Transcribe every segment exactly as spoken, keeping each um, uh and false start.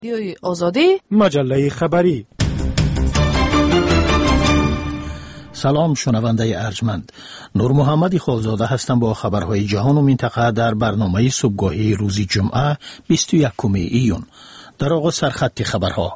رادیوی آزادی، مجله خبری. سلام شنونده ارجمند، نور محمدی خالزاده هستم با خبرهای جهان و منطقه در برنامه صبحگاهی روز جمعه بیست و یکم ایون. در آغاز سرخط خبرها.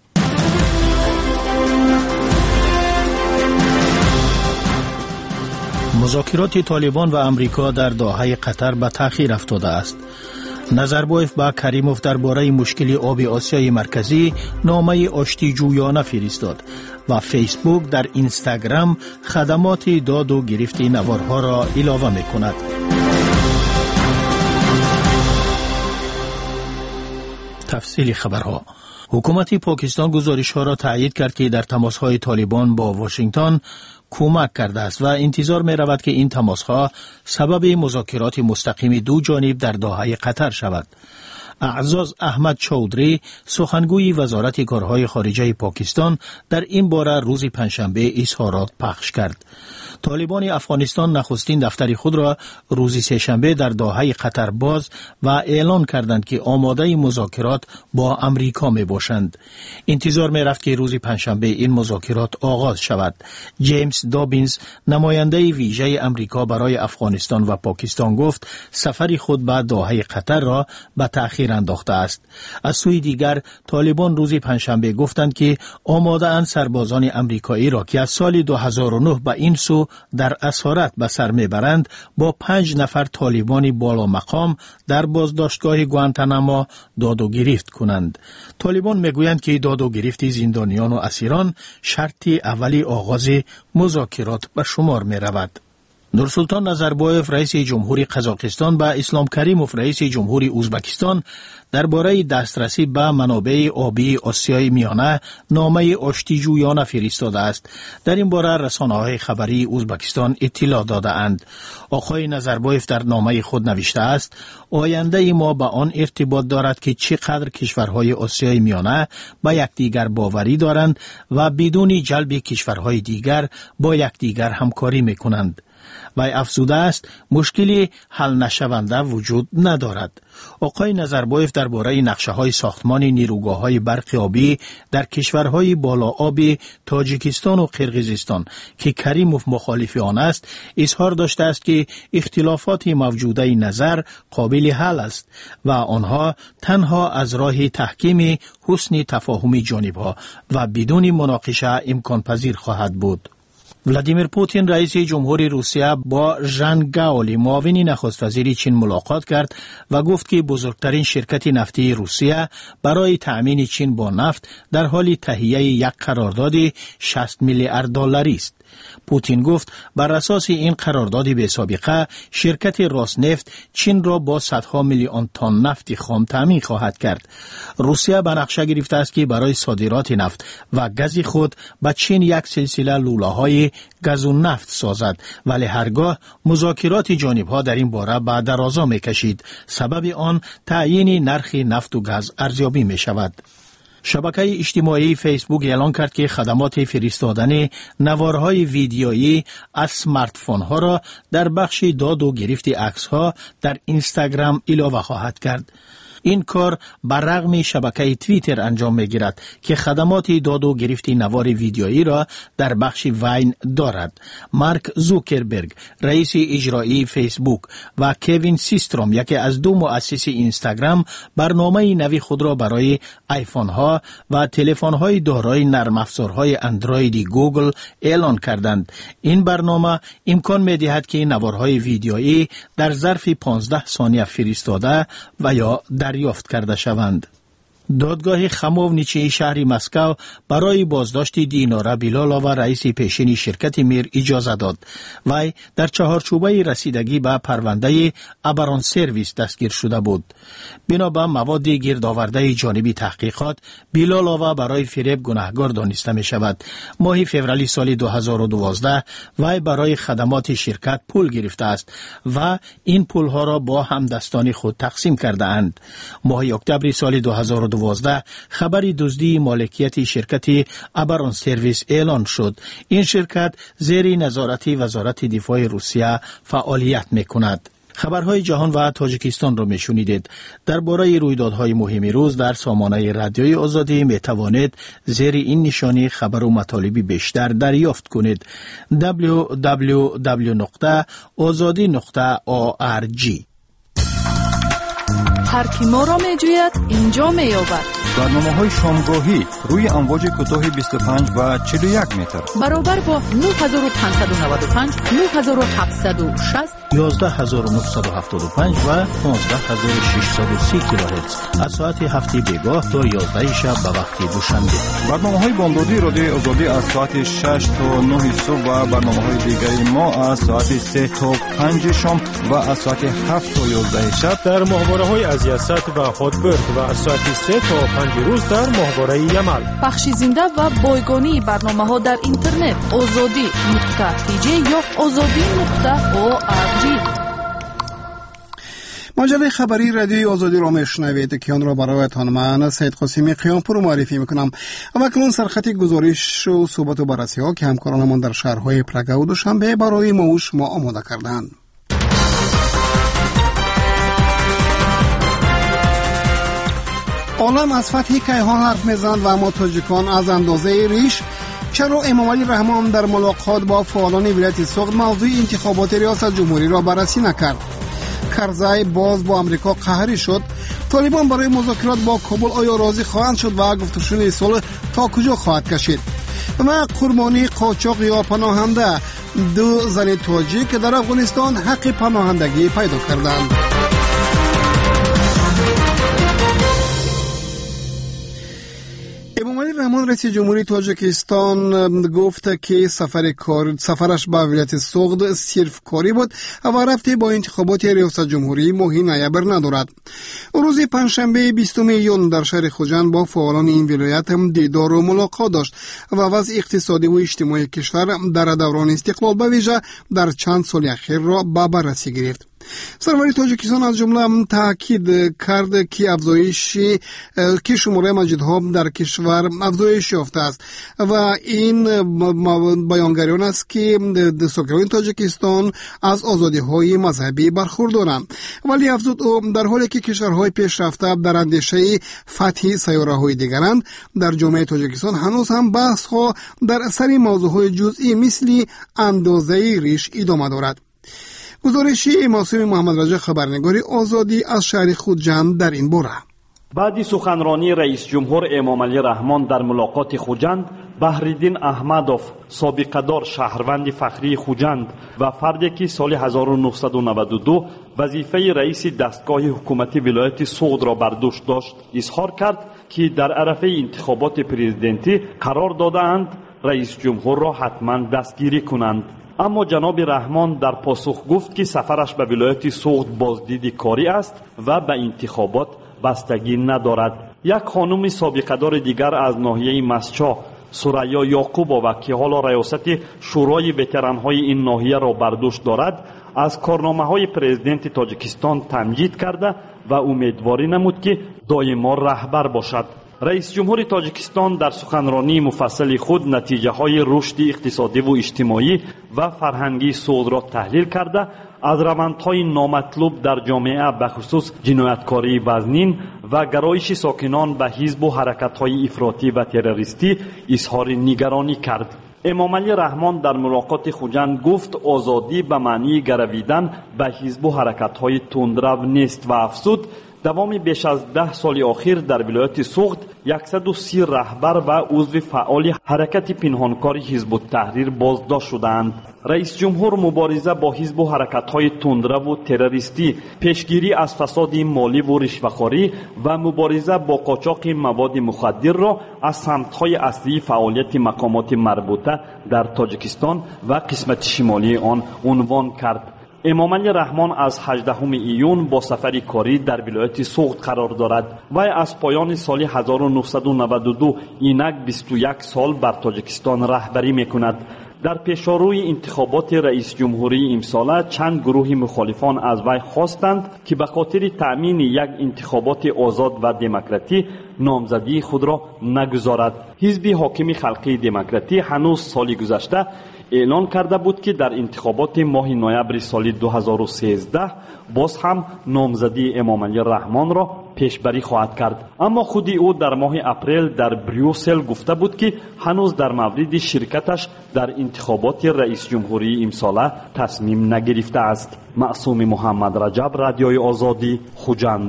مذاکرات طالبان و امریکا در دوحه قطر به تأخیر افتاده است. نظربایف با کریموف درباره مشکل آب آسیای مرکزی نامه آشتی جویانه فرستاد و فیسبوک در اینستاگرام خدمات داد و گرفت نوارها را علاوه می کند. تفصیل خبرها. حکومت پاکستان گزارش‌ها را تایید کرد که در تماس‌های طالبان با واشنگتن کمک کرده است و انتظار می رود که این تماس‌ها سبب مذاکرات مستقیم دو جانب در دوحه قطر شود. اعزاز احمد چودری سخنگوی وزارت کارهای خارجه پاکستان در این باره روز پنجشنبه اظهارات پخش کرد. طالبان افغانستان نخستین دفتر خود را روز سه‌شنبه در دوحه قطر باز و اعلان کردند که آماده مذاکرات با امریکا می باشند. انتظار می رفت که روز پنجشنبه این مذاکرات آغاز شود. جیمز دابینز نماینده ویژه امریکا برای افغانستان و پاکستان گفت سفر خود به دوحه قطر را به تأخیر انداخته است. از سوی دیگر طالبان روز پنجشنبه گفتند که آماده اند سربازان امریکایی را که از سال دو هزار و نه به این سو در اسارت به سر میبرند با پنج نفر طالبان بالا مقام در بازداشتگاه گوانتانامو داد و گرفت کنند. طالبان میگویند که داد و گرفت زندانیان و اسیران شرط اولی آغاز مذاکرات به شمار می رود. نورسلطان نظربایف رئیس جمهوری قزاقستان به اسلام کریموف رئیس جمهوری ازبکستان درباره دسترسی به منابع آبی آسیای میانه نامه آشتی جویانه فرستاده است. در این باره رسانه‌های خبری ازبکستان اطلاع داده اند. آقای نظربایف در نامه خود نوشته است آینده ما به آن ارتباط دارد که چقدر کشورهای آسیای میانه با یکدیگر باوری دارند و بدون جلب کشورهای دیگر با یکدیگر همکاری میکنند. وی افزوده است مشکلی حل نشونده وجود ندارد. آقای نظربایف درباره نقشه‌های ساختمان نیروگاه‌های برق آبی در کشورهای بالا آبی تاجیکستان و قرقیزستان که کریموف مخالف آن است اظهار داشته است که اختلافات موجوده نظر قابل حل است و آنها تنها از راه تحکیم حسن تفاهم جانب‌ها و بدون مناقشه امکان پذیر خواهد بود. ولادیمیر پوتین رئیس جمهوری روسیه با ژان گاولی معاون نخست وزیر چین ملاقات کرد و گفت که بزرگترین شرکت نفتی روسیه برای تأمین چین با نفت در حال تهیه یک قرارداد شصت میلیارد دلاری است. پوتین گفت بر اساس این قرارداد به سابقه شرکت راسنفت چین را با صدها میلیون تن نفت خام تامین خواهد کرد. روسیه به نقشه گرفته است که برای صادرات نفت و گاز خود به چین یک سلسله لوله‌های گاز و نفت سازد، ولی هرگاه مذاکرات جانب‌ها در این باره به درازا می‌کشید. سبب آن تعیین نرخ نفت و گاز ارزیابی می‌شود. شبکه اجتماعی فیسبوک اعلان کرد که خدمات فرستادن نوارهای ویدیویی از سمارت فون ها را در بخش داد و گرفت عکس ها در اینستاگرام علاوه خواهد کرد. این کار بررغم شبکه توییتر انجام می‌گیرد که خدمات داد و گرفت نوار ویدیویی را در بخش وین دارد. مارک زوکربرگ رئیس اجرایی فیسبوک و کوین سیستروم یکی از دو مؤسس اینستاگرام برنامه نوی خود را برای آیفون ها و تلفن های دارای نرم افزارهای اندروید گوگل اعلان کردند. این برنامه امکان می‌دهد که نوارهای ویدیویی در ظرف پانزده ثانیه فرستاده و یا در دریافت کرده شوند. دادگاه خموونیچی شهر مسکو برای بازداشت دینارا بیلالووا رئیس پیشین شرکت میر اجازه داد. وی در چهارچوبه رسیدگی به پرونده ابران سرویس دستگیر شده بود. بنا به مواد گردآورده جانبی تحقیقات بیلالووا برای فریب گناهکار دانسته می شود. ماه فوریه سال دو هزار و دوازده وی برای خدمات شرکت پول گرفته است و این پول ها را با همدستان خود تقسیم کرده اند. ماه اکتبر سال دو هزار و دوازده خبری دزدی مالکیت شرکت ابران سرویس اعلان شد. این شرکت زیر نظارت وزارت دفاع روسیه فعالیت می کند. خبرهای جهان و تاجیکستان را میشنیدید. درباره رویدادهای مهم روز در سامانه رادیوی آزادی می توانید زیر این نشانی خبر و مطالب بیشتر دریافت کنید. دبلیو دبلیو دبلیو نقطه آزادی نقطه او آر جی. هر کی ما را می جوید اینجا می یابد. برنامه های شامگاهی روی امواج کوتاه بیست و پنج و چهل و یک متر برابر با نه هزار و پانصد و نود و پنج، نه هزار و هفتصد و شصت، یازده هزار و نهصد و هفتاد و پنج و پانزده هزار و ششصد و سی کیلوهرتز از ساعت هفت بیگاه تا یازده شب به وقت دوشنبه. برنامه های بامدادی رادیوی آزادی از ساعت شش تا نه صبح و برنامه های دیگری ما از ساعت سه تا پنج شام و از ساعت هفت تا یازده شب در ماهواره های از یاست و هاتبرد و از ساعت سه تا پنج روز در ماهواره یمل. بخش زنده و بایگانی برنامه ها در اینترنت آزادی نقطه تی جی یا آزادی نقطه او آر جی. مجله خبری رادیوی آزادی را میشنوید که آن را برایتان من سید قاسمی قیامپور معرفی میکنم. اما اکنون سرخط گزارش و صحبت و بررسی ها که همکارانمان در شهرهای پرگا و دوشنبه برای ما و شما آماده کردند. عالم از فتح کیهان حرف میزند و اما تاجیکان از اندازه ریش. چرا امام علی رحمان در ملاقات با فعالان ولایت سوخت موضوع انتخابات ریاست جمهوری را بررسی نکرد؟ کرزی باز با امریکا قهری شد. طالبان برای مذاکرات با کابل آیا راضی خواهند شد و گفتگوی صلح تا کجا خواهد کشید؟ و قربانی قاچاق یا پناهنده دو زن تاجیک که در افغانستان حق پناهندگی پیدا کردند. امام علی رحمان رئیس جمهوری تاجیکستان گفت که سفر کار سفرش به ولایت سوخت صرف کاری بود و رفتی با انتخابات ریاست جمهوری ماهی نوامبر ندارد. روز پنجشنبه بیستم ایون در شهر خوجند با فعالان این ولایت هم دیدار و ملاقات داشت و وضع اقتصادی و اجتماعی کشور در دوران استقلال به ویژه در چند سال اخیر را به بررسی گرفت. سروری تاجیکستان از جمله تاکید کرد که افزایش که شماره مسجدها در کشور افزایش یافته است و این بیانگریان است که ساکنان تاجیکستان از آزادی‌های مذهبی برخوردارند. ولی افزود او در حالی که کشورهای پیشرفته در اندیشه فتح سیاره‌های دیگرند، در جامعه تاجیکستان هنوز هم بحث‌ها در سر موضوعهای جزئی مثل اندازه ریش ادامه دارد. گزارشی معصوم محمد رجا خبرنگاری آزادی از شهر خوجند در این باره. بعد سخنرانی رئیس جمهور امام علی رحمان در ملاقات خوجند، بحرالدین احمدوف سابقه‌دار شهروند فخری خوجند و فردی که سال هزار و نهصد و نود و دو وظیفه رئیس دستگاه حکومتی ولایت سوخت را بر دوش داشت، اظهار کرد که در عرصه انتخابات پرزیدنتی قرار دادند رئیس جمهور را حتما دستگیری کنند. اما جناب رحمان در پاسخ گفت که سفرش به ولایت سوخت بازدید کاری است و به انتخابات بستگی ندارد. یک خانم سابقه دار دیگر از ناحیه مسچا، سریا یعقوبова که حالا ریاست شورای وتران‌های این ناحیه را بر دوش دارد، از کارنامه‌های پرزیدنت تاجیکستان تمجید کرده و امیدواری نمود که دائما رهبر باشد. رئیس جمهور تاجیکستان در سخنرانی مفصل خود نتیجه های رشد اقتصادی و اجتماعی و فرهنگی سوخت را تحلیل کرده، از روندهای نامطلوب در جامعه به خصوص جنایتکاری وزنین و گرایش ساکنان به حزب و حرکت‌های افراطی و تروریستی اظهار نگرانی کرد. امام علی رحمان در ملاقات خوجند گفت آزادی به معنی گرویدن به حزب و حرکت‌های تندرو نیست و افزود دوام بیش از ده سال اخیر در ولایت سوخت صد و سی رهبر و عضو فعال حرکت پنهانکار حزب التحریر بازداشت شدند. رئیس جمهور مبارزه با حزب و حرکت‌های تندرو و تروریستی، پیشگیری از فساد مالی و رشوه‌خواری و مبارزه با قاچاق مواد مخدر را از سمت‌های اصلی فعالیت مقامات مربوطه در تاجیکستان و قسمت شمالی آن عنوان کرد. امام علی رحمان از هجدهم ایون با سفری کاری در ولایت سوخت قرار دارد و از پایان سال هزار و نهصد و نود و دو اینک بیست و یک سال بر تاجیکستان رهبری میکند. در پیشروی انتخابات رئیس جمهوری امساله چند گروه مخالفان از وی خواستند که به خاطر تأمین یک انتخابات آزاد و دموکراتی نامزدی خود را نگذارد. حزب حاکم خلقی دموکراتی هنوز سال گذشته اعلان کرده بود که در انتخابات ماه نوامبر سال دو هزار و سیزده باز هم نامزدی امام علی رحمان را پیشبری خواهد کرد. اما خودی او در ماه اپریل در بریوسل گفته بود که هنوز در مورد شرکتش در انتخابات رئیس جمهوری امساله تصمیم نگرفته است. معصوم محمد رجب، رادیوی آزادی، خوجند.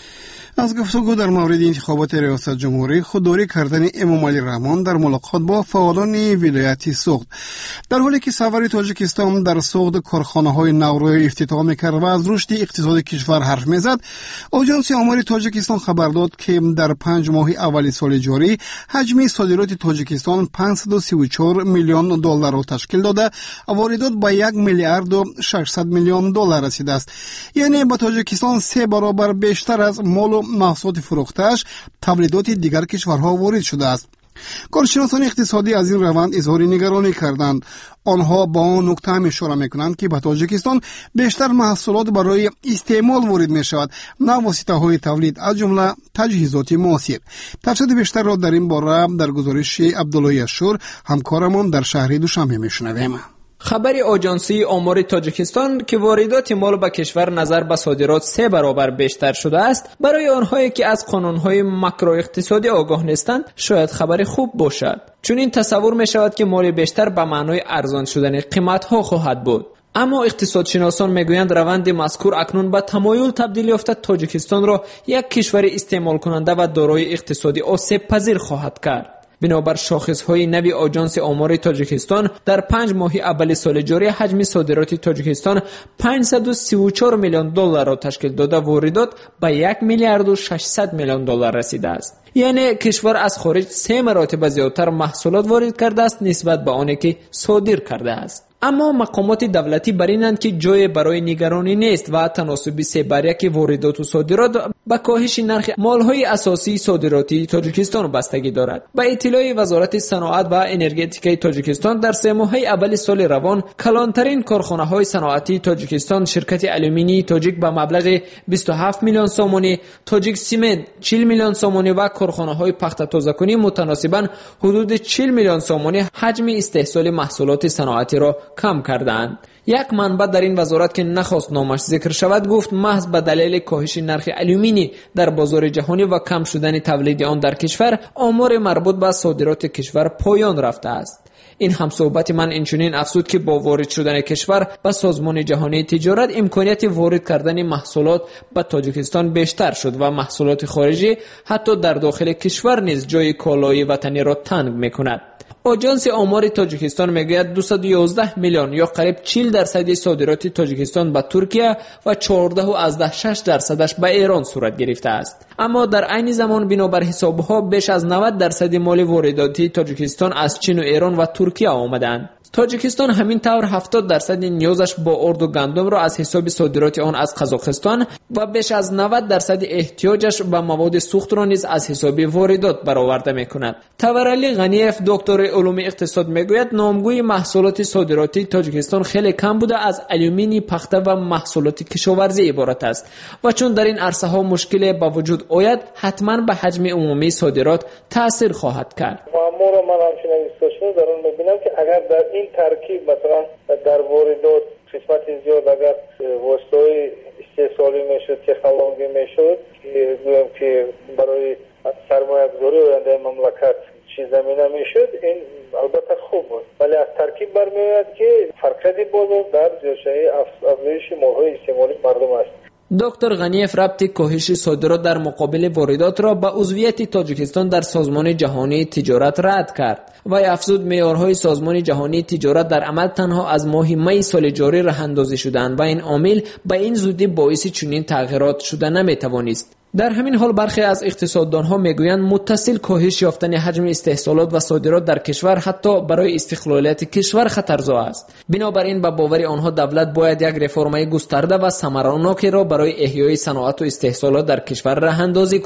از گفتگو در مورد انتخابات ریاست جمهوری خودداری کردن امام علی رحمان در ملاقات با فعالان ولایت سوخت. در حالی که سفر تاجیکستان در سوخت کارخانه‌های نو را افتتاح می‌کرد و از رشد اقتصاد کشور حرف می‌زد، آژانس آمار تاجیکستان خبر داد که در پنج ماه اول سال جاری حجم صادرات تاجیکستان پانصد و سی و چهار میلیون دلار را تشکیل داده و واردات به یک میلیارد و ششصد میلیون دلار رسیده است. یعنی با تاجیکستان سه برابر بیشتر از مال و محصولات فروخته‌اش تولیدات دیگر کشورها وارد شده است. کارشناسان اقتصادی از این روند اظهار نگرانی کردند. آنها با آن نکته هم اشاره میکنند که به تاجیکستان بیشتر محصولات برای استعمال وارد می شود، نه واسطه‌های تولید، از جمله تجهیزات معاصر. تفصیل بیشتر را در این باره در گزارش عبدالله اشور همکارمان در شهر دوشنبه میشنویم. خبر آژانسی آمار تاجیکستان که واردات مال به کشور نظر به صادرات سه برابر بیشتر شده است، برای آنهایی که از قانونهای ماکرو اقتصادی آگاه نیستند شاید خبر خوب باشد، چون این تصور می شود که مال بیشتر به معنای ارزان شدن قیمت ها خواهد بود. اما اقتصادشناسان میگویند روند مذکور اکنون به تمایل تبدیل یافته تاجیکستان را یک کشور استعمال کننده و دارای اقتصادی آسیب پذیر خواهد کرد. بنابر شاخص‌های نوی آژانس آمار تاجیکستان در پنج ماه اول سال جاری حجم صادرات تاجیکستان پانصد و سی و چهار میلیون دلار را تشکیل داده، واردات به یک میلیارد و ششصد میلیون دلار رسیده است. یعنی کشور از خارج سه مراتب زیادتر محصولات وارد کرده است نسبت به آنی که صادر کرده است. اما مقامات دولتی برینند که جای برای نگرانی نیست و تناسب سه بر یک واردات و صادرات با کاهش نرخ مالهای اساسی صادراتی تاجیکستان بستگی دارد. با اطلاع وزارت صنعت و انرژتیک تاجیکستان در سه ماه اول سال روان کلانترین کارخانه‌های صنعتی تاجیکستان شرکت آلومینی تاجیک با مبلغ بیست و هفت میلیون سومانی، تاجیک سیمنت چهل میلیون سومانی و کارخانه‌های پخت تازه‌کنی متناسباً حدود چهل میلیون سومانی حجم استحصال محصولات صنعتی را کم کردند. یک منبع در این وزارت که نخواست نامش ذکر شود گفت محض به دلیل کاهش نرخ آلومینی در بازار جهانی و کم شدن تولید آن در کشور، آمار مربوط به صادرات کشور پایان رفته است. این هم صحبت من اینچنین افزود که با وارد شدن کشور به سازمان جهانی تجارت امکانیت وارد کردن محصولات به تاجیکستان بیشتر شد و محصولات خارجی حتی در داخل کشور نیز جای کالای وطنی را تنگ می‌کند. آژانس آمار تاجیکستان میگوید دویست و یازده میلیون یا قریب چهل درصد صادرات تاجیکستان به ترکیه و چهارده و از شش درصدش به ایران صورت گرفته است. اما در عین زمان بنابر حسابها بیش از نود درصد مال وارداتی تاجیکستان از چین و ایران و ترکیه آمدند. تاجیکستان همین طور هفتاد درصد نیازش با ارد و گندم را از حساب صادرات آن از قزاقستان و بیش از نود درصد احتیاجش به مواد سوخت را نیز از حساب واردات برآورده می‌کند. تورعلی غنیف دکتر علوم اقتصاد میگوید نامگوی محصولات صادراتی تاجیکستان خیلی کم بوده از آلومینی پخته و محصولات کشاورزی عبارت است و چون در این عرصه ها مشکل به وجود آید حتما به حجم عمومی صادرات تأثیر خواهد کرد. ما رو من همچنین استشفا در اون میبینم که اگر در این ترکیب مثلا در واردات قسمت زیاد اگر وسایل استحصالی میشد، تکنولوژی میشد که گویم که برای سرمایه گذاری آینده مملکت چیز زمینه میشد، این البته خوب بود، ولی از ترکیب برمیاد که فرقیت بازار در زیادشایی افزایش مالهای استعمالی مردم است. دکتر غنیف ربط کاهش صادرات در مقابل واردات را به عضویت تاجیکستان در سازمان جهانی تجارت رد کرد و افزود معیارهای سازمان جهانی تجارت در عمل تنها از ماه می سال جاری راه اندازی شدند و این عامل به این زودی باعث چنین تغییرات شده نمیتوانست. در همین حال برخی از اقتصاددانها میگویند متصل کاهش یافتن حجم استحصالات و صادرات در کشور حتی برای استقلالیت کشور خطرزا است. بنابراین به باور آنها دولت باید یک رفرمای گسترده و ثمراناکی را برای احیای صنعت و استحصالات در کشور راه اندازی کند.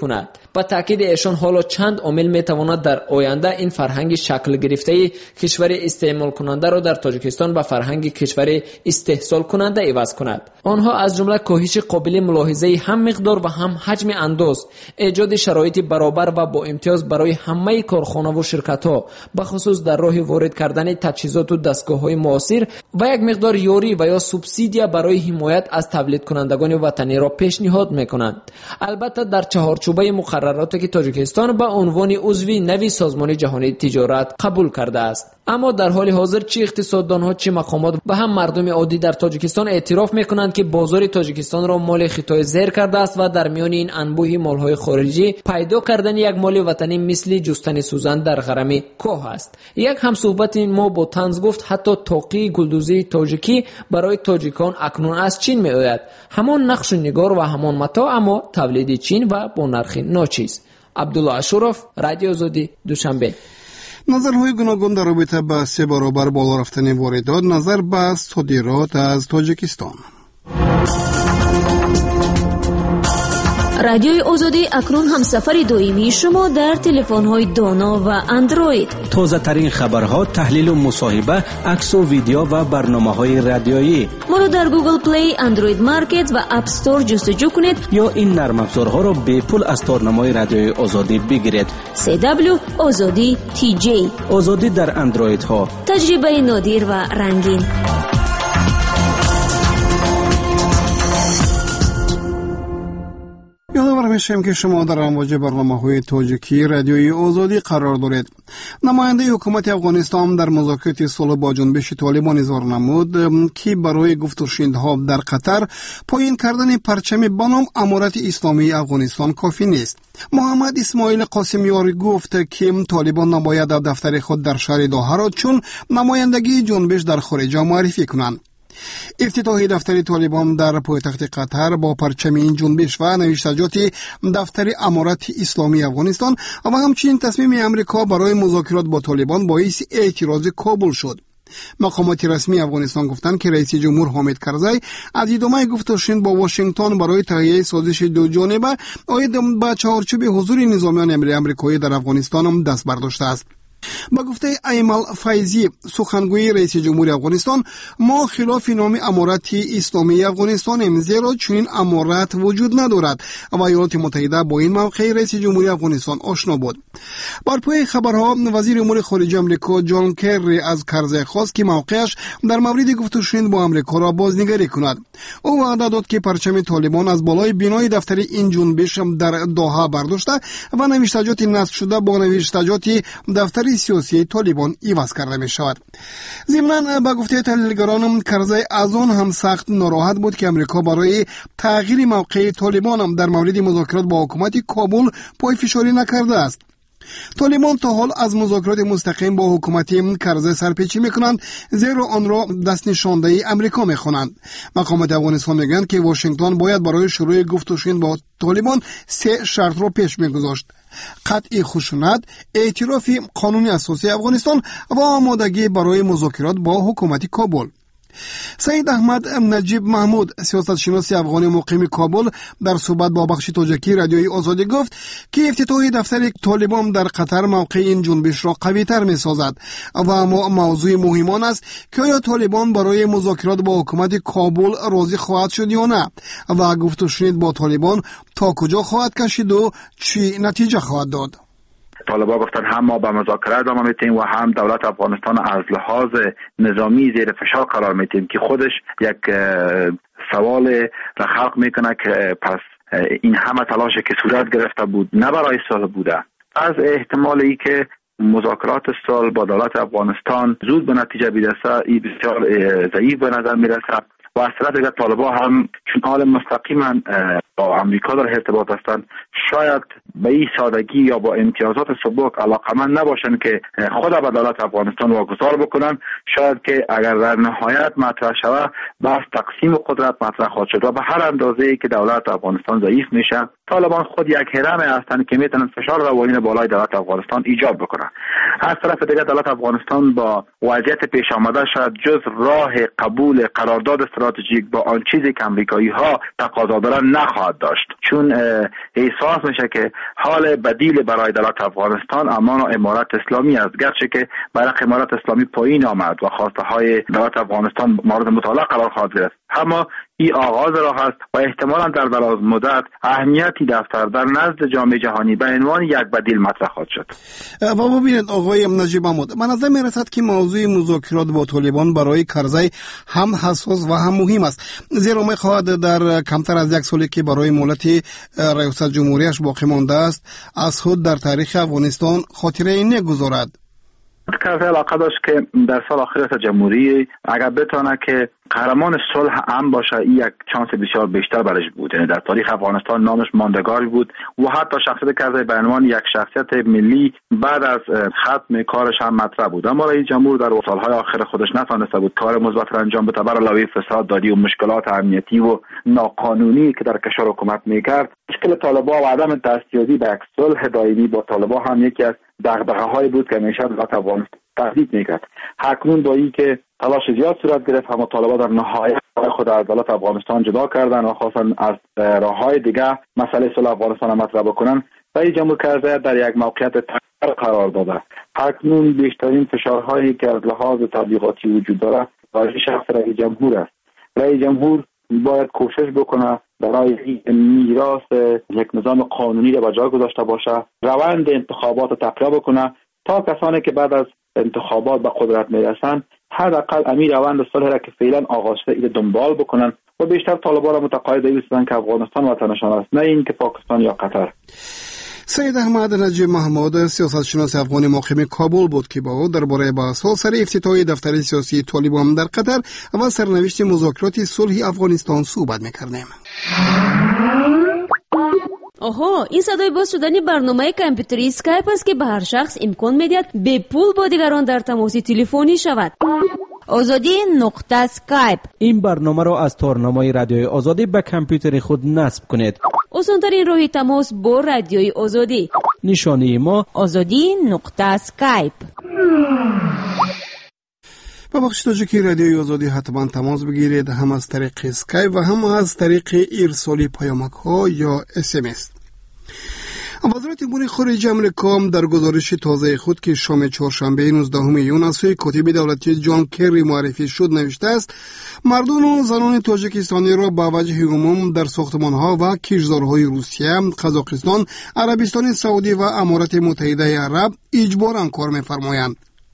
با تاکید ایشان حالا چند عامل میتواند در آینده این فرهنگ شکل گرفته کشور استعمال کننده را در تاجیکستان به فرهنگ کشور استحصال کننده عوض کند. آنها از جمله کاهش قابل ملاحظه هم مقدار و هم حجم انداز، ایجاد شرایط برابر و با امتیاز برای همه کارخانه و شرکت ها، به خصوص در راه وارد کردن تجهیزات و دستگاه های معاصر و یک مقدار یاری و یا سوبسیدیا برای حمایت از تولید کنندگان وطنی را پیشنهاد میکنند. البته در چهارچوبه مقرراتی که تاجیکستان به عنوان عضو نوی سازمان جهانی تجارت قبول کرده است. اما در حال حاضر چه اقتصاددانها چه مقامات و هم مردم عادی در تاجیکستان اعتراف میکنند که بازار تاجیکستان را مال خطای زیر کرده است و در میان این انبوه مالهای خارجی پیدا کردن یک مال وطنی مثل جستن سوزن در غرم کوه است. یک هم صحبت ما با طنز گفت حتی توقی گلدوزی تاجیکی برای تاجیکان اکنون از چین می آید، همان نقش و نگار و همان متاع، اما تولید چین و با نرخ ناچیز. عبدالله اشرف، رادیو آزادی، دوشنبه. نظرهای گوناگون در رابطه با سه برابر بالا رفتن واردات نظر به صادرات از تاجیکستان. رادیوی آزادی اکنون هم سفر دائمی شما در تلفن‌های دانا و اندروید. تازه ترین خبرها، تحلیل و مصاحبه، عکس و ویدیو و برنامه‌های رادیویی. ما را در گوگل پلی، اندروید مارکت و اپ استور جستجو کنید یا این نرم افزارها را به پول از تارنمای رادیوی آزادی بگیرید. سی دبلیو آزادی تی جی. آزادی در اندروید ها. تجربه نادر و رنگین. یادآور میشیم که شما در امواج برنامه‌های تاجیکی رادیوی آزادی قرار دارید. نماینده حکومت افغانستان در مذاکرات صلح با جنبش طالبان اظهار نمود که برای گفت و شنودها در قطر پایین کردن پرچم بنام امارت اسلامی افغانستان کافی نیست. محمد اسماعیل قاسمیاری گفت که طالبان نباید دفتر خود در شهر دوحه را چون نمایندگی جنبش در خارج معرفی کنند. افتتاح دفتر طالبان در پایتخت قطر با پرچم این جنبش و نوشتجات دفتر امارت اسلامی افغانستان و همچنین تصمیم امریکا برای مذاکرات با طالبان باعث اعتراض کابل شد. مقامات رسمی افغانستان گفتند که رئیس جمهور حامد کرزی از ادامه گفت و شنود با واشنگتن برای تهیه سازش دو جانبه عاید به چهارچوب حضور نظامیان امریکایی در افغانستان دست برداشته است. با گفته ایمل فیضی، سخنگوی رئیس جمهور افغانستان، ما خلاف نام امارت اسلامی افغانستانیم، زیرا چنین امارت وجود ندارد و ایالات متحده با این موقع رئیس جمهور افغانستان آشنا بود. بر پای خبرها وزیر امور خارجه آمریکا جان کری از کرزی خواست که موقعش در مورد گفت و شنود با آمریکا را بازنگری کند. او وعده داد که پرچم طالبان از بالای بنای دفتر این جنبش در دوحه برداشته و نوشتجات نصب شده با نوشتجات دفتر سیاسی طالبان عوض کرده می شود. ضمناً با گفته تحلیلگران کرزی از آن هم سخت ناراحت بود که امریکا برای تغییر موقع طالبان در مورد مذاکرات با حکومت کابل پای فشاری نکرده است. طالبان تا حال از مذاکرات مستقیم با حکومت کرزی سرپیچی میکنند، زیرا آن را دست نشانده امریکا میخوانند. مقامات افغانستان میگویند که واشنگتن باید برای شروع گفت و شنود با طالبان سه شرط را پیش میگذاشت: قطع خشونت، اعتراف قانون اساسی افغانستان و آمادگی برای مذاکرات با حکومت کابل. سید احمد نجیب محمود، سیاستشناس افغانی مقیم کابل، در صحبت با بخش تاجیکی رادیوی آزادی گفت که افتتاح دفتر طالبان در قطر موقع این جنبش را قوی تر می سازد و اما موضوع مهمان است که آیا طالبان برای مذاکرات با حکومت کابل راضی خواهد شد یا نه و گفت و شنود با طالبان تا کجا خواهد کشید و چی نتیجه خواهد داد. طالبان گفتن هم ما به مذاکرات ادامه میتیم و هم دولت افغانستان از لحاظ نظامی زیر فشار قرار میتیم، که خودش یک سوال را خلق میکنه که پس این همه تلاشی که صورت گرفته بود نه برای صلح بوده. از احتمالی که مذاکرات صلح با دولت افغانستان زود به نتیجه برسه ای بسیار ضعیف به نظر میرسه و از طرف دیگر طالبان هم چون حال مستقیما با امریکا در ارتباط هستند، شاید به این سادگی یا با امتیازات سبک علاقمند نباشند که خود به دولت افغانستان واگذار بکنن. شاید که اگر در نهایت مطرح شود بحث تقسیم قدرت مطرح خواهد شد و به هر اندازه‌ای که دولت افغانستان ضعیف میشه طالبان خود یک هرم هستند که میتونن فشار روانی بالای دولت افغانستان ایجاد بکنن. از طرف دیگر دولت افغانستان با وضعیت پیش آمده شاید جز راه قبول قرارداد استراتژیک با آن چیزی که امریکایی ها تقاضا دارن نخواهد داشت، چون احساس میشه که حال بدیل برای دولت افغانستان امان و امارت اسلامی است، گرچه که برق امارت اسلامی پایین آمد و خواسته های دولت افغانستان مورد مطالعه قرار خواهد گرفت، اما این آغاز راه است و احتمالاً در دراز مدت اهمیتی دفتر در نزد جامعه جهانی به عنوان یک بدیل مطرح خواهد شد. و ببینید آقای نجیب محمود، من نظر میرسد که موضوع مذاکرات با طالبان برای کرزی هم حساس و هم مهم است، زیرا میخواهد در کمتر از یک سالی که برای مهلت ریاست جمهوریش باقی مانده است از خود در تاریخ افغانستان خاطره نگذارد. کرزی علاقه داشت که در سال آخر ریاست جمهوری اگر بتونه که قهرمان صلح هم باشه، این یک چانس بسیار بیشتر برش بود. یعنی در تاریخ افغانستان نامش ماندگاری بود و حتی شخصیت کرزی به عنوان یک شخصیت ملی بعد از ختم کارش هم مطرح بود، اما رئیس جمهور در سالهای آخر خودش نتوانسته بود کار مثبت را انجام بده. بر علاوه فساد دادی و مشکلات امنیتی و ناقانونی که در کشور حکومت میکرد، مشکل طالبان و عدم دستیابی به یک صلح دائمی با طالبان هم یکی از دغدغه‌هایی بود که همیشه دولت افغانستان تهدید میکرد. اکنون با این که تلاش زیاد صورت گرفت، اما طالبان در نهایت خود از دولت افغانستان جدا کردن و خواستن از راههای دیگه مسئله صلح افغانستان مطرح بکنن، رئیس جمهور کرزی در یک موقعیت تنگ قرار داده. اکنون بیشترین فشارهایی که از لحاظ تبلیغاتی وجود داره برای شخص رئیس جمهور است. رئیس جمهور باید کوشش بکنه برای میراث یک نظام قانونی را به جا گذاشته باشه، روند انتخابات را تقویت بکنه تا کسانی که بعد از انتخابات به قدرت میرسن حداقل امیر روند صلح را که فعلا آغاز شده دنبال بکنن و بیشتر طالبان را متقاعد بسازن که افغانستان وطنشان است، نه اینکه پاکستان یا قطر. سید احمد نجیب محمود، سیاستشناس افغانی مقیم کابل بود که با او درباره بحث‌ها سر افتتاح دفتر سیاسی طالبان در قطر و سرنوشت مذاکرات صلح افغانستان صحبت می‌کردیم. آها، این صدای باز شدن برنامه کامپیوتری اسکایپ است که به هر شخص امکان می‌دهد به پول با دیگران در تماس تلفنی شود. آزادی نقطه اسکایپ. این برنامه را از تارنمای رادیوی آزادی به کامپیوتر خود نصب کنید. آسان‌ترین راه تماس با رادیوی آزادی. نشانی ما آزادی نقطه اسکایپ. با بخش تاجیکی رادیوی آزادی حتما تماس بگیرید، هم از طریق اسکایپ و هم از طریق ارسال پیامک ها یا اس ام اس. وزارت امور خارجه آمریکا در گزارش تازه خود که شام چهارشنبه نوزدهم ژوئن از سوی کاتب دولتی جان کری معرفی شد نوشته است مردان و زنان تاجیکستانی را با وجه عموم در ساختمان‌ها و کشورهای روسیه، قزاقستان، عربستان سعودی و امارات متحده عرب اجباراً کار می‌فرمایند.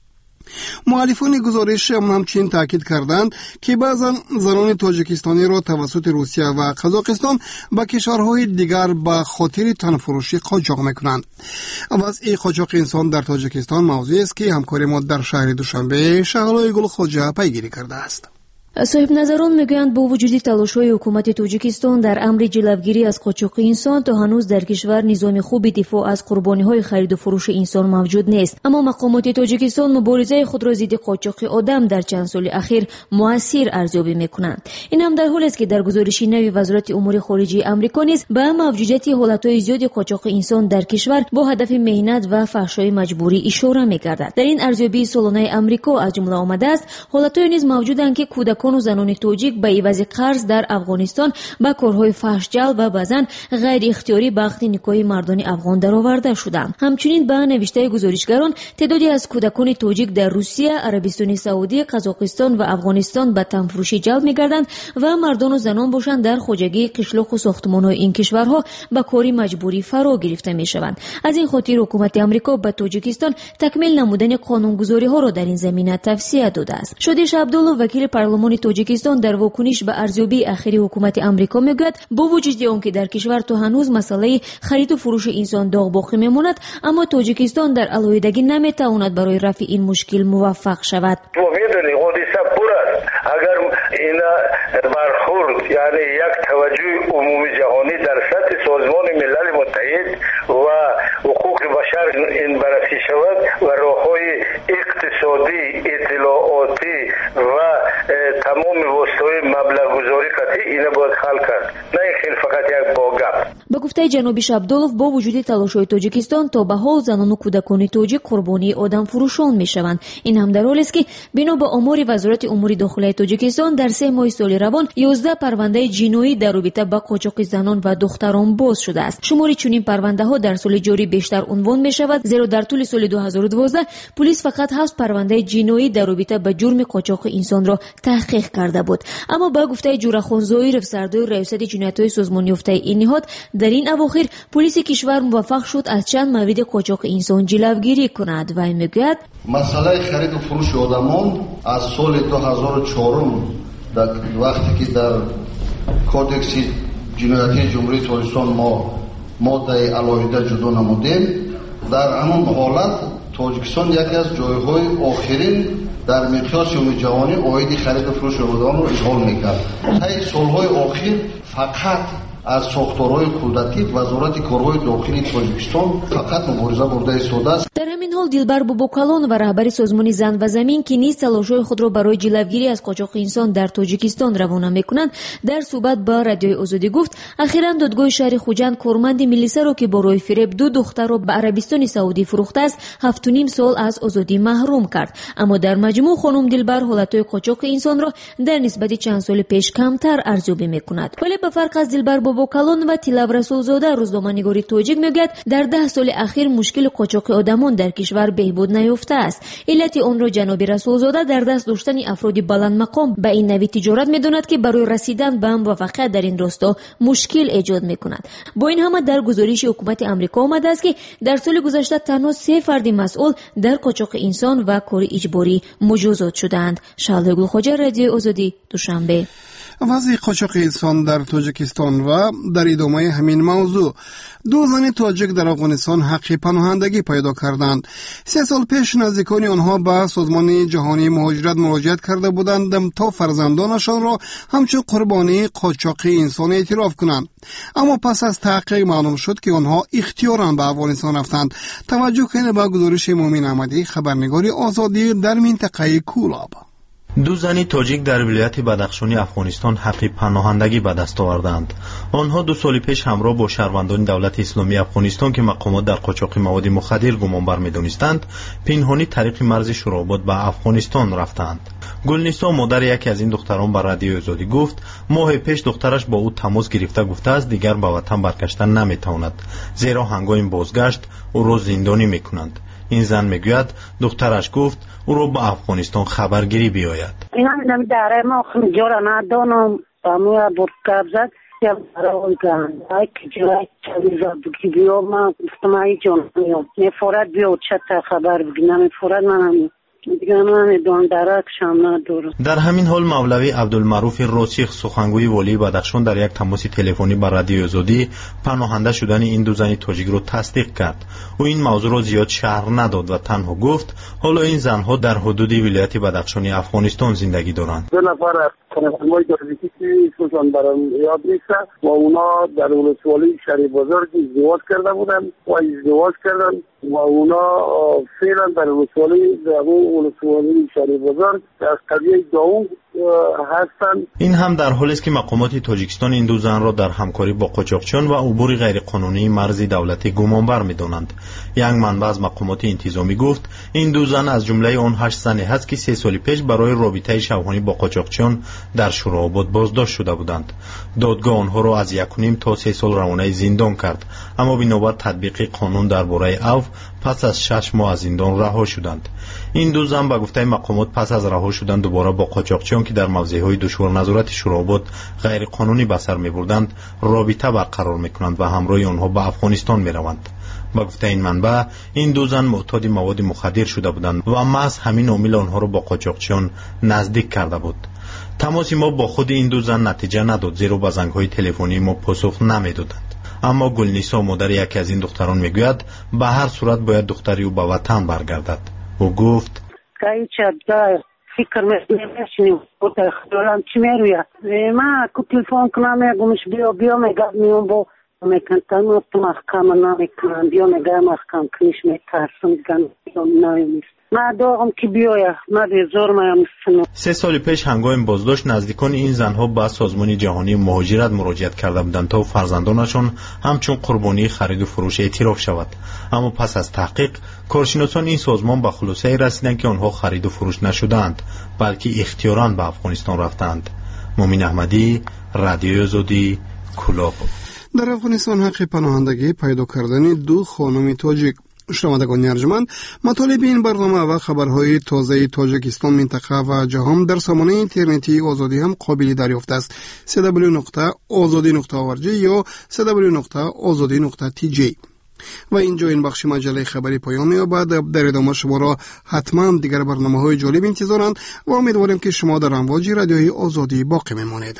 مؤلفان گزارش همچنین تاکید کردند که بعضا زنان تاجیکستانی را توسط روسیه و قزاقستان با کشورهای دیگر به خاطر تنفروشی قاچاق میکنند. وضع قاچاق انسان در تاجیکستان موضوعی است که همکار ما در شهر دوشنبه شهلای گل خواجه پیگیری کرده است. صاحب نظران میگویند با وجود تلاش‌های حکومت تاجیکستان در امر جلوگیری از قاچاق انسان تا هنوز در کشور نظام خوبی دفاع از قربانی‌های خرید و فروش انسان موجود نیست، اما مقامات تاجیکستان مبارزه خود را ضد قاچاق آدم در چند سال اخیر مؤثر ارزیابی می‌کنند. این هم در حالی است که در گزارش نوی وزارت امور خارجه آمریکا نیز به موجودیت حالت‌های زیاد قاچاق انسان در کشور با هدف مهنت و فحش‌های مجبوری اشاره می‌گردد. در این ارزیابی سالانه آمریکا از جمله آمده است حالت‌های نیز موجودند که کودکان و زنان تاجیک به عوض قرض در افغانستان با کارهای فحش جلب و بعضاً غیر اختیاری به عقد نکاح مردان افغان درآورده شدند. همچنین به نوشته گزارشگران تعدادی از کودکان تاجیک در روسیه، عربستان سعودی، قزاقستان و افغانستان به تنفروشی جلب می‌گردند و مردان و زنان باشند در خواجگی قشلاق و ساختمان‌های این کشورها به کاری مجبوری فرا گرفته می‌شوند. از این خاطر حکومت آمریکا به تاجیکستان تکمیل نمودن قانونگذاری‌ها را در این زمینه توصیه داده است. شادیش عبدالله وکیل پارلمان تاجیکستان در واکنش به ارزیابی اخیری حکومت آمریکا میگوید با وجود آنکه در کشور تا هنوز مسئله خرید و فروش انسان داغ باقی میماند، اما تاجیکستان در علایدگی نمیتواند برای رفع این مشکل موفق شود. اگر این برخورد یعنی یک توجه عمومی جهانی در سطح سازمان ملل متحد و حقوق بشر این بررسی شود و راههای اقتصادی، اطلاعاتی و تمام وسایل مبلغ گذاری قطعی اینا باید حل کرد، نه اینکه فقط یک با گپ. با گفته جنابی شابدولов با وجود تلاش‌های تاجیکستان تا به حال زنان و کودکان تاجیک قربانی آدم فروشان میشوند. این هم در حالی است که بنا به آمار وزارت امور داخلی تاجیکستان در سه ماه سال روان یازده پرونده جنایی در رابطه با قاچاق زنان و دختران باز شده است. شماری چنین پرونده ها در سال جاری بیشتر عنوان می شود، زیرا در طول سال دو هزار و دوازده پلیس فقط هفت پرونده جنایی در رابطه با جرم قاچاق انسان را تحقیق کرده بود. اما با گفته جورخان زاهرov سردار ریاست جنایت‌های سازمان یافته این نهاد، در این اواخر پلیس کشور موفق شد از چند مورد قاچاق انسان جلوگیری کند و میگوید مسئله خرید و فروش آدمان از سال دو هزار و چهار وقتی که در کودکس جنایتی جمهوری تاجیکستان ما ماده علاوه جدا نمودیم، در همون حالت تاجیکستان یکی از جایهای آخرین در مقیاس امور جهانی عاید خرید و فروش آدمان را اشغال میکرد. طی سالهای آخر فقط از ساختارهای کودکی وزارت کارهای داخلی تاجیکستان فقط مبارزه برده ایستاده است. در همین حال دلبر بوبوکالون و رهبر سازمان زن و زمین که نیز تلاش‌های خود را برای جلوگیری از قاچاق انسان در تاجیکستان روانه می‌کنند، در صحبت با رادیوی آزادی گفت اخیراً دادگاه شهر خوجند کارمند ملیسا را که برای فریب دو دختر را به عربستان سعودی فروخته است هفت و نیم سال از آزادی محروم کرد. اما در مجموع خانم دلبر حالتهای قاچاق انسان را در نسبت چند سال پیش کمتر ارزیابی می‌کند. ولی به فرق از دلبر بوبوکالون و تیلاو رسولزاده، روزنامه‌نگاری تاجیک میگوید در ده سال اخیر مشکل قاچاق آدمان در کشور بهبود نیافته است. علت آن را جناب رسولزاده در دست داشتن افراد بلند مقام به این نوع تجارت می‌داند که برای رسیدن به موفقیت در این راستا مشکل ایجاد می‌کند. با این همه در گزارش حکومت آمریکا آمده است که در سال گذشته تنها سه فرد مسئول در قاچاق انسان و کار اجباری مجازات شدند. شعله گلخواجه، رادیو آزادی، دوشنبه. وضع قاچاق انسان در تاجیکستان و در ادامه همین موضوع، دو زن تاجیک در افغانستان حق پناهندگی پیدا کردند. سه سال پیش نزدیکان آنها به سازمان جهانی مهاجرت مراجعت کرده بودند تا فرزندانشان را همچون قربانی قاچاق انسان اعتراف کنند، اما پس از تحقیق معلوم شد که آنها اختیاراً به افغانستان رفتند. توجه کنید به گزارش مومن احمدی، خبرنگار آزادی در منطقه کولاب. دو زنی تاجیک در ولایت بدخشانی افغانستان حق پناهندگی به دست آوردند. آنها دو سال پیش همراه با شهروندان دولت اسلامی افغانستان که مقامات در قاچاق مواد مخدر گمانبر می‌دانستند، پنهانی طریق مرز شوراباد به افغانستان رفتند. گلنسا مادر یکی از این دختران به رادیو آزادی گفت ماه پیش دخترش با او تماس گرفته گفته است دیگر به وطن برگشتن نمی‌تواند، زیرا هنگام بازگشت او را زندانی می‌کنند. این زن میگوید دخترش گفت او رو به افغانستان خبرگیری بیاید. این هم داره ما خیلی ندانم بامی بود کبزد یا برای گند که جای چوی زد که بیام من اجتماعی جان میام نفرت بیاد چه خبر بگیم نفرت من هم دیگه من دان درکشم ندارم. در همین حال مولوی عبدالمعروف راسخ سخنگوی والی بدخشان در یک تماس تلفنی با رادیو آزادی پناهنده شدن این دو زن تاجیک را تصدیق کرد. او این موضوع را زیاد شرح نداد و تنها گفت حالا این زنها در حدود ولایت بدخشانی افغانستان زندگی دارند. دو نفر از خانواده‌های دارزیکی که سوزان برام یاد نیست و اونا در ولسوالی شهر بازار ازدواج کرده بودن و ازدواج کردن و اونا فعلا در ولسوالی در ولسوالی شهر بازار از قضیه داوود هستند. این هم در حالی است که مقامات تاجیکستان این دو زن را در همکاری با قاچاقچیان و عبور غیرقانونی مرز دولتی گمانبر می‌دانند. یک منبع از مقامات انتظامی گفت این دو زن از جمله آن هشت زنی هست که سه سال پیش برای رابطه شبانه با قاچاقچیان در شوراباد بازداشت شده بودند. دادگاه آنها را از یک و نیم تا سه سال روانه زندان کرد، اما بنابر تطبیق قانون درباره عفو پس از شش ماه از زندان رها شدند. این دو زن به گفته مقامات پس از رها شدن دوباره با قاچاقچیان که در موضع‌های دشوار نظارت شوراباد غیر قانونی به سر می‌بردند رابطه برقرار می‌کنند و همراه آنها به افغانستان می‌روند. با گفته این منبع این دو زن معتاد مواد مخدر شده بودند و محض همین عامل آنها را با قاچاقچیان نزدیک کرده بود. تماس ما با خود این دو زن نتیجه نداد، زیرا به زنگ‌های تلفنی ما پاسخ نمی‌دادند. اما گلنسا مادر یکی از این دختران میگوید به هر صورت باید دختری او به وطن برگردد. او گفت فکر می‌کنم بود خیالم چی میروید ما کو تلفن کنم میگمش بیا بیا میگم میام با میکنم تو محکمه نمیکنم بیا میگم محکم کنیش میترسم میگم نمیست من داغم که بیاید من بیزار مایم. سه سال پیش هنگام بازداشت نزدیکان این زنها به سازمان جهانی مهاجرت مراجعت کرده بودند تا فرزندانشان همچون قربانی خرید و فروش اعتراف شود، اما پس از تحقیق کارشناسان این سازمان به خلاصه رسیدند که آنها خرید و فروش نشدند بلکه اختیاراً به افغانستان رفتند. مومن احمدی، رادیوی آزادی، کلاب. در افغانستان حق پناهندگی پیدا کردن دو خانم تاجیک. شنوندگان ارجمند، مطالب این برنامه و خبرهای تازه تاجیکستان، منطقه و جهان در سامانه اینترنتی آزادی هم قابل دریافت است. دبلیو دبلیو دبلیو نقطه آزادی نقطه او آر جی یا دبلیو دبلیو دبلیو نقطه آزادی نقطه تی جی. و اینجا این بخش مجله خبری پایان می‌یابد. در ادامه شما را حتما دیگر برنامه‌های جالب انتظارند و امیدواریم که شما در امواج رادیوی آزادی باقی بمانید.